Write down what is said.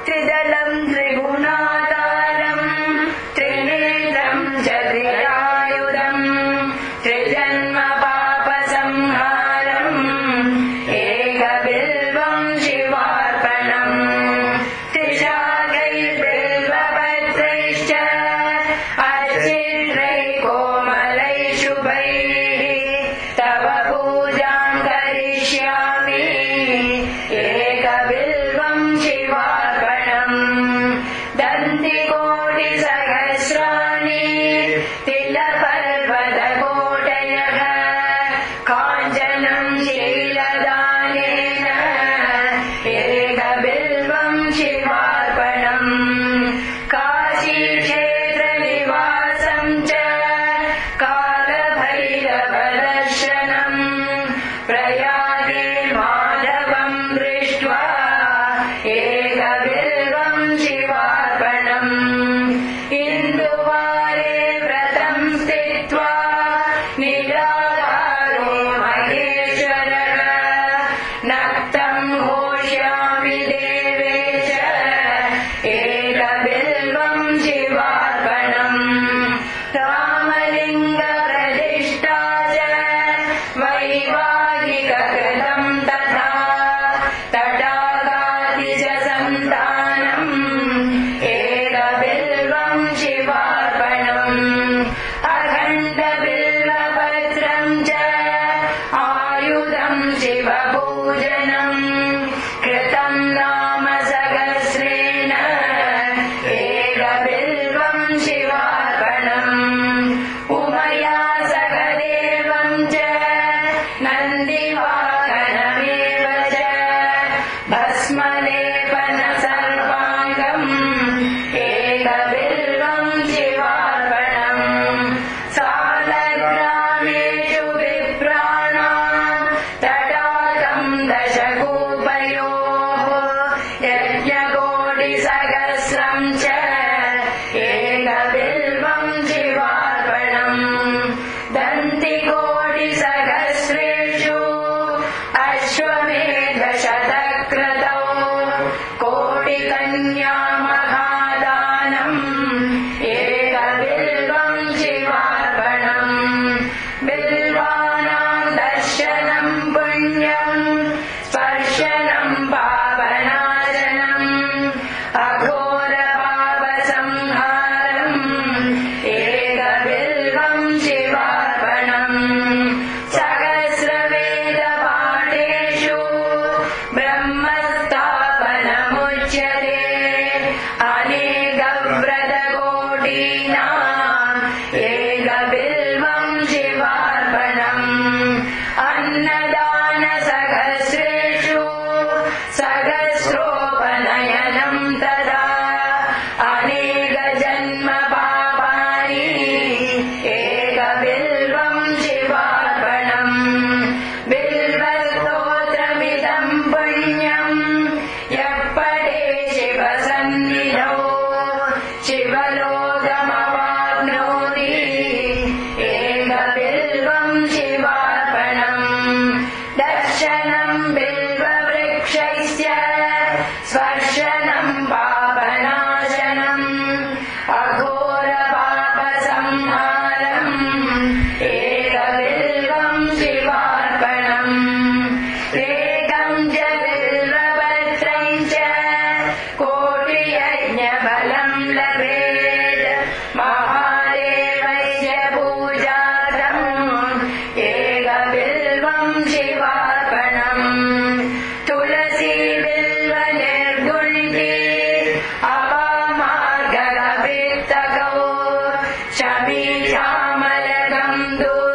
त्रिदलम् त्रिगुणाकारम् त्रिनेत्रम् च त्रियायुधम् त्रिजन्म पापसंहारम् एकबिल्वम् शिवार्पणम् त्रिशाखैर्बिल्वपत्रैश्च अर्चित्रैः कोमलैः शुभैः तव पूजाम् करिष्यामि एकबिल्वम् शिवार्पणम् दन्तिकोटिसहस्राणि तिलपर्वतकोटयः काञ्चनम् शीलदानेन एकबिल्वम् शिवार्पणम् काशीक्षेत्रनिवासम् च कालभैरवदर्शनम् प्रयागे माधवम् दृष्ट्वा एकबिल्वम् शिवार्पणम् इन्दुवारे व्रतम् स्थित्वा निराहारो महेश्वरः नक्तम् घोष्यामि देवेश एकबिल्वम् शिवार्पणम् रामलिङ्गप्रतिष्ठा च वैवाहिककृतम् तथा तटागादि च सन्तानम् एकबिल्वम् शिवार्पणम् अखण्डबिल्वपत्रम् च आयुधम् शिवपूजनम् कृतम् नाम सहस्रेण एकबिल्वम् शिवार्पणम् उमया सह देवम् च नन्दिवाहनमेव च भस्मलेपन सर्वाङ्गम् एकबिल्वम् शिवार्पणम् सालग्रामेषु विप्राणाम् तडागम् दशकूपयोः यज्ञकोटिसहस्रम् च एकबिल्वम् शिवार्पणम् दन्तिकोटिसहस्रेषु अश्वमेधशतक्रतौ कोटिकन्या महादानम् एकबिल्वम् शिवार्पणम् बिल्वानाम् दर्शनम् पुण्यम् स्पर्शनम् पावनाशनम् अघोरपापसंहारम् एकबिल्वम् शिवार्पणम् सहस्रवेदपाठेषु ब्रह्मस्थापनमुच्यते अनेकव्रतकोटीनाम् एकबिल्वम् शिवार्पणम् अन्नदानसहस्रेषु सहस्रोपनयनम् तथा अनेकजन्म पापानि एकबिल्वम् शिवार्पणम् बिल्वस्तोत्रमिदम् पुण्यम् यः पठे शिवसन्निधौ शिवलोकमवाप्नोति एकबिल्वम् शिवार्पणम् दर्शनम् बिल्ववृक्षस्य स्पर्शनम् पापनाशनम् अघोरपापसंहारम् एकबिल्वम् शिवार्पणम् एकम् च बिल्वपत्रम् च कोटियज्ञफलम् लभेत् महादेवस्य पूजार्थम् एकबिल्वम् शिवार्पणम् तुलसीबिल्वनिर्गुण्ठी अपामार्गवित्तकौ शमीशामलकम् दूर